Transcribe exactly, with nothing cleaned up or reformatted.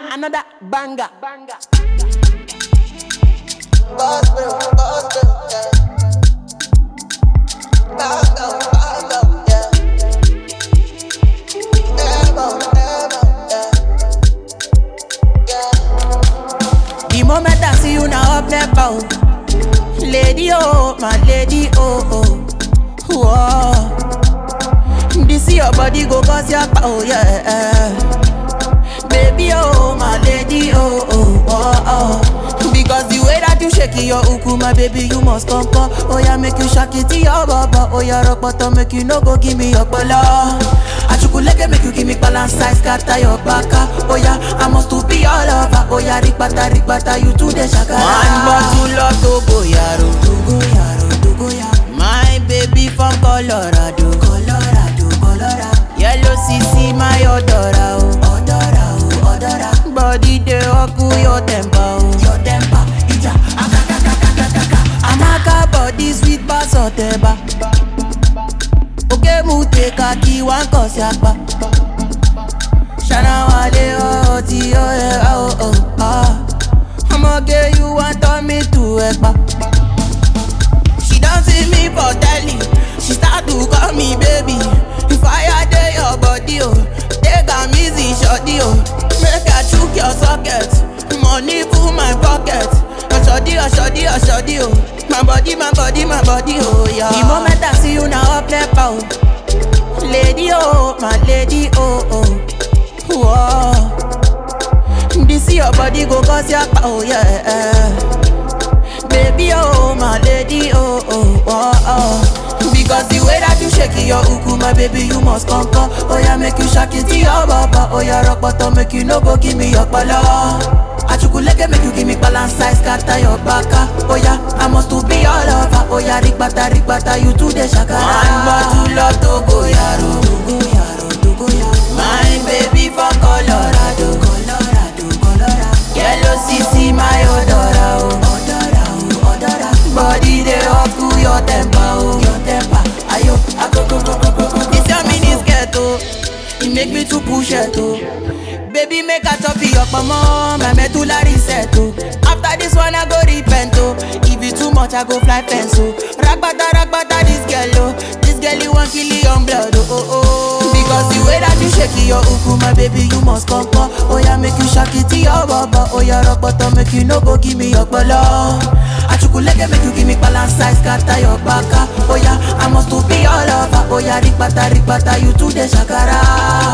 another banger. Banger. The moment I see you now up there, bow. Lady oh, my lady oh oh. Whoa. This your body go cause your power, yeah. Baby oh, my lady oh oh oh oh. Because the way that you shake your uku, my baby, you must come come. Oh yeah, make you shake it to your baba. Oh yeah, rock bottom, make you no go give me your bala. Achukuleke make you give me balance size, scatter your baka. Oh yeah, I must to be all over. Oh yeah, rikbata rikbata, you to the shakara. One bottle of Togo yaro, Togo yaro, Togo yaro. My baby from Colorado, Colorado, Colorado. Yellow C C, my odora, oh, odora, oh, odora. Body de oku your temper, oh, your temper. Ija, akakakakakaka. Amaka body sweet bass oteba. Oke mute kaki wan kosi akpa. Shana wale oh ti oh yeah oh oh ah. I'ma get you want turn me to ekpa. She don't see me for telly. She start to call me baby. If I dey your body oh, take am easy shorty oh. Make I chook your socket, money full my pocket. Shorty oh shorty oh shorty oh. My body, my body, my body, oh yeah. The moment I see you now up there, pow. Lady oh, my lady oh oh. Whoa. This your body go cause your power, yeah. Baby oh, my lady oh oh oh oh. Because the way that you shake your uku, my baby, you must come come. Oh yeah, make you shake it to your baba. Oh yeah, rock bottom, make you no go give me your bala. Achukuleke make you give me balance size, scatter your baka. Oh yeah, I must to be all over. Oh yeah, rikbata rikbata, you to the shakara. One bottle of Togo yaro, Togo yaro, Togo yaro. My baby from Colorado, Colorado, Colorado. Yellow C C, my odora, oh, odora, oh, odora. Body they up to your temper, oh, your temper. Ayo, ako go go go go go. This your mini skirt, oh, it make me to push it, oh. Baby, make a top your mama, my medulla reset, oh. After this one, I go repent, oh. If it too much, I go fly fence, oh. Ragbata, ragbata, this girl, oh. This girl, you want kill your blood, oh, oh, oh. Because the way that you shake your uku, my baby, you must come, come. Oh, yeah, make you shake it to your baba. Oh, yeah, rock bottom, make you no go give me your bala. Achukuleke, make you give me balance size, scatter your baka. Oh, yeah, I must to be all over. Oh, yeah, rikbata, rikbata, you to the shakara.